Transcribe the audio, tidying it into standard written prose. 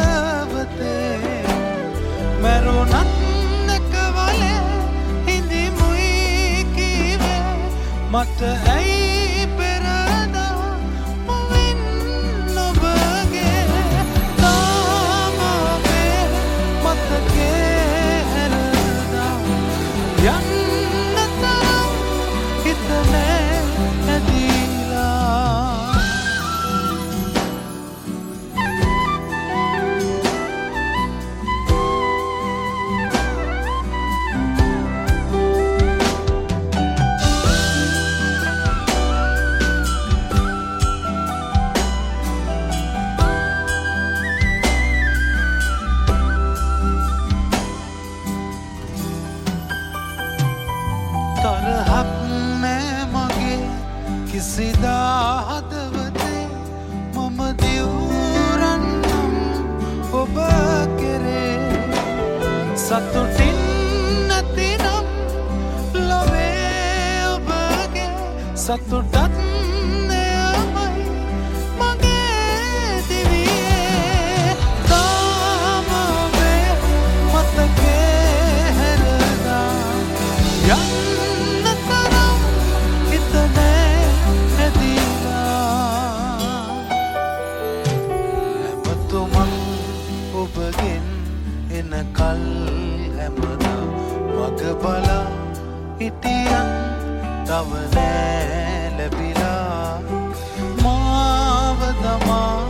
හදවතේ මරුණත් නැකවලේ හිඳි මුයි කීවේ මට ඇයි පෙරදා මුවින් නොබගේ තාම ඔබේ මතකේ හැරදා යන්න තරම් හිතනේ ඇදීලා තරහක් නෑ මගේ කිසිදා හදවතේ මම දිවුරන්නම් ඔබ කෙරේ සතුටින් නැතිනම් ලොවේ ඔබගේ සතුටත් එයමයි මගේ දිවියේ තාම ඔබේ මතකේ හැරදා යන්න තරම් හිතනේ ඇදීලා හැමතුමන් ඔබගෙන් එනකල් හැමදා මග බලා හිටියන් තව නෑ ලැබිලා මාව දමා